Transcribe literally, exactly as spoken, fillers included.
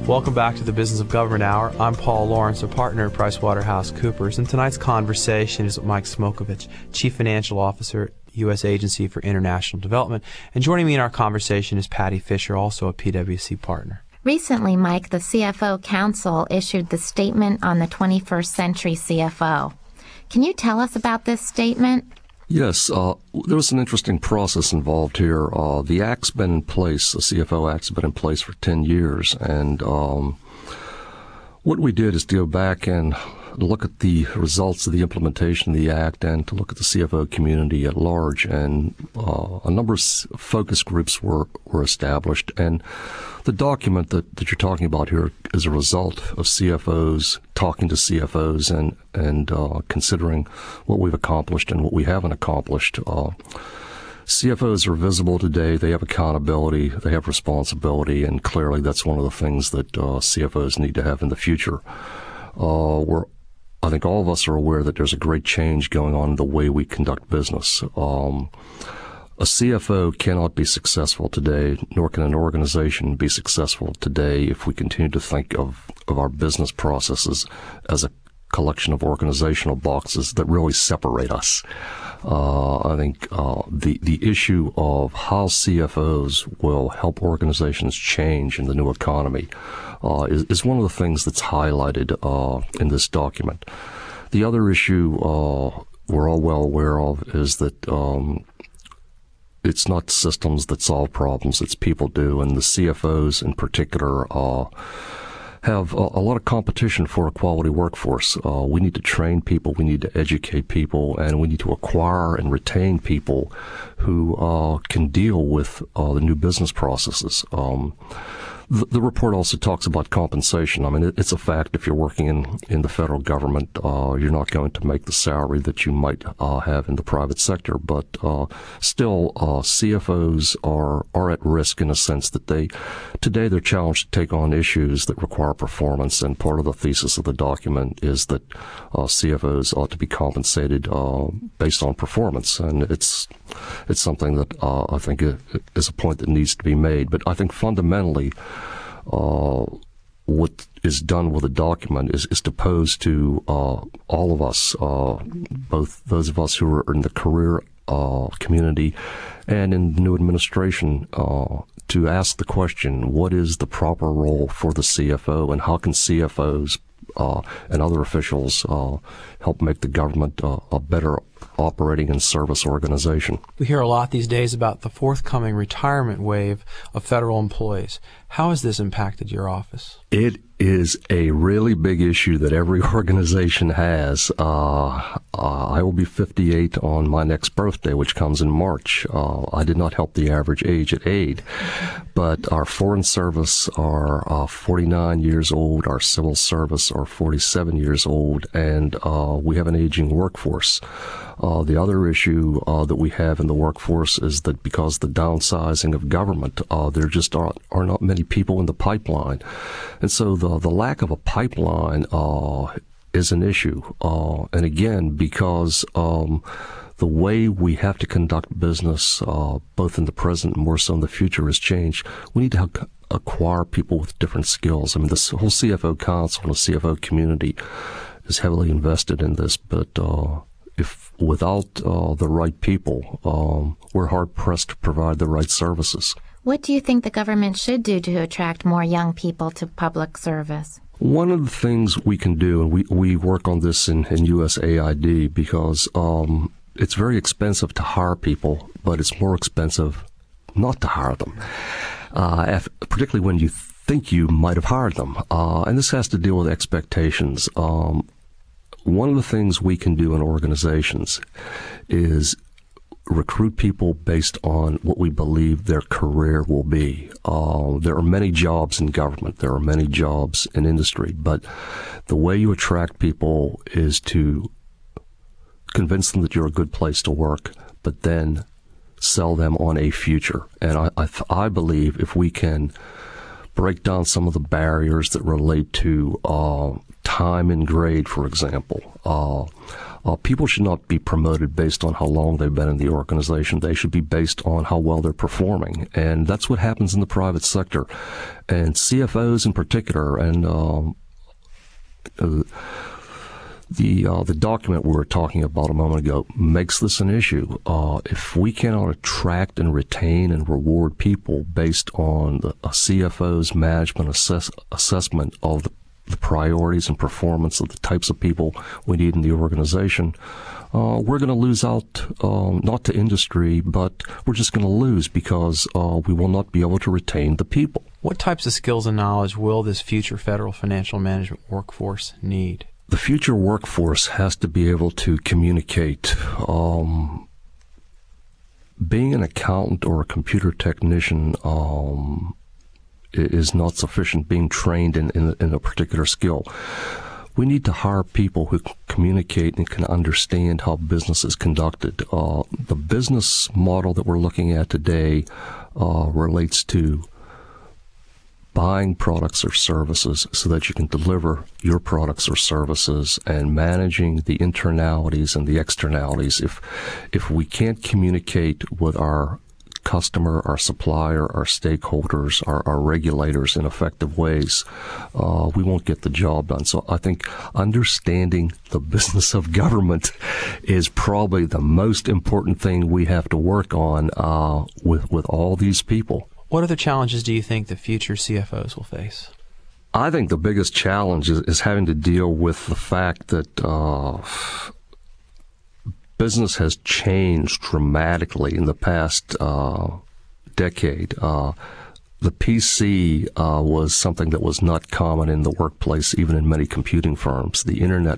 Welcome back to the Business of Government Hour. I'm Paul Lawrence, a partner at PricewaterhouseCoopers, and tonight's conversation is with Mike Smokovich, Chief Financial Officer at U S Agency for International Development. And joining me in our conversation is Patty Fisher, also a P W C partner. Recently, Mike, the C F O Council issued the Statement on the twenty-first Century C F O. Can you tell us about this statement? Yes, uh, there was an interesting process involved here. Uh, the Act's been in place, the C F O Act's been in place for ten years, and um, what we did is to go back and look at the results of the implementation of the Act and to look at the C F O community at large. And uh, a number of focus groups were, were established. And the document that, that you're talking about here is a result of C F Os talking to C F Os and, and uh, considering what we've accomplished and what we haven't accomplished. Uh, C F Os are visible today. They have accountability. They have responsibility. And clearly that's one of the things that uh, C F Os need to have in the future. Uh, we're I think all of us are aware that there's a great change going on in the way we conduct business. Um, a C F O cannot be successful today, nor can an organization be successful today if we continue to think of, of our business processes as a collection of organizational boxes that really separate us. Uh, I think uh, the the issue of how C F Os will help organizations change in the new economy uh, is, is one of the things that's highlighted uh, in this document. The other issue uh, we're all well aware of is that um, it's not systems that solve problems, it's people do, and the C F Os in particular uh, have a, a lot of competition for a quality workforce. Uh, we need to train people, we need to educate people, and we need to acquire and retain people who uh, can deal with uh, the new business processes. Um, the, the report also talks about compensation. I mean, it, it's a fact if you're working in, in the federal government, uh, you're not going to make the salary that you might uh, have in the private sector, but uh, still uh, C F Os are, are at risk in a sense that they, today they're challenged to take on issues that require performance, and part of the thesis of the document is that uh, C F Os ought to be compensated uh, based on performance, and it's it's something that uh, I think is a point that needs to be made. But I think fundamentally, uh, what is done with a document is, is to pose to uh, all of us, uh, both those of us who are in the career uh, community and in the new administration, uh, to ask the question, what is the proper role for the C F O, and how can C F Os uh, and other officials uh, help make the government uh, a better operating and service organization? We hear a lot these days about the forthcoming retirement wave of federal employees. How has this impacted your office? It is a really big issue that every organization has. Uh, uh, I will be fifty-eight on my next birthday, which comes in March. Uh, I did not help the average age at aid, but our foreign service are uh, forty-nine years old, our civil service are forty-seven years old, and uh, we have an aging workforce. Uh, the other issue uh, that we have in the workforce is that because of the downsizing of government, uh, there just are, are not many people in the pipeline. And so the, the lack of a pipeline uh, is an issue. Uh, and again, because um, the way we have to conduct business, uh, both in the present and more so in the future, has changed, we need to have, acquire people with different skills. I mean, this whole C F O Council and the C F O community is heavily invested in this, but uh, if without uh, the right people, um, we're hard-pressed to provide the right services. What do you think the government should do to attract more young people to public service? One of the things we can do, and we, we work on this in, in U S A I D, because um, it's very expensive to hire people, but it's more expensive not to hire them, uh, if, particularly when you think you might have hired them. Uh, and this has to deal with expectations. Um, one of the things we can do in organizations is recruit people based on what we believe their career will be. Uh, there are many jobs in government. There are many jobs in industry. But the way you attract people is to convince them that you're a good place to work, but then sell them on a future. And I, I, I believe if we can break down some of the barriers that relate to uh, time in grade, for example. Uh, uh, people should not be promoted based on how long they've been in the organization. They should be based on how well they're performing. And that's what happens in the private sector. And C F Os in particular, and um, uh, The uh, the document we were talking about a moment ago makes this an issue. Uh, if we cannot attract and retain and reward people based on the, a C F O's management assess, assessment of the, the priorities and performance of the types of people we need in the organization, uh, we're going to lose out, um, not to industry, but we're just going to lose because uh, we will not be able to retain the people. What types of skills and knowledge will this future federal financial management workforce need? The future workforce has to be able to communicate. Um, being an accountant or a computer technician um, is not sufficient, being trained in, in, in a particular skill. We need to hire people who can communicate and can understand how business is conducted. Uh, the business model that we're looking at today uh, relates to buying products or services so that you can deliver your products or services, and managing the internalities and the externalities. If if we can't communicate with our customer, our supplier, our stakeholders, our, our regulators in effective ways, uh, we won't get the job done. So I think understanding the business of government is probably the most important thing we have to work on uh, with, with all these people. What other challenges do you think the future C F Os will face? I think the biggest challenge is, is having to deal with the fact that uh, business has changed dramatically in the past uh, decade. Uh, the P C uh, was something that was not common in the workplace, even in many computing firms. The internet